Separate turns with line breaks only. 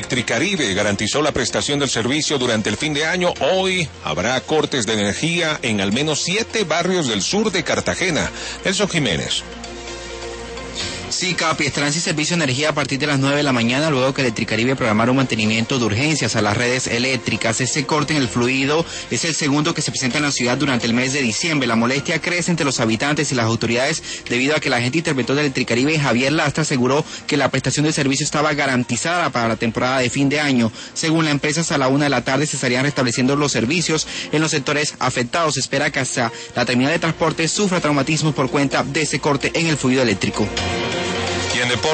Electricaribe garantizó la prestación del servicio durante el fin de año. Hoy habrá cortes de energía en al menos 7 barrios del sur de Cartagena. Nelson Jiménez.
Sí, Capi, estarán sin servicio de energía a partir de las 9 de la mañana, luego que Electricaribe programara un mantenimiento de urgencias a las redes eléctricas. Ese corte en el fluido es el segundo que se presenta en la ciudad durante el mes de diciembre. La molestia crece entre los habitantes y las autoridades debido a que el agente interventor de Electricaribe, Javier Lastra, aseguró que la prestación de servicio estaba garantizada para la temporada de fin de año. Según la empresa, hasta la 1 de la tarde se estarían restableciendo los servicios en los sectores afectados. Se espera que hasta la terminal de transporte sufra traumatismos por cuenta de ese corte en el fluido eléctrico.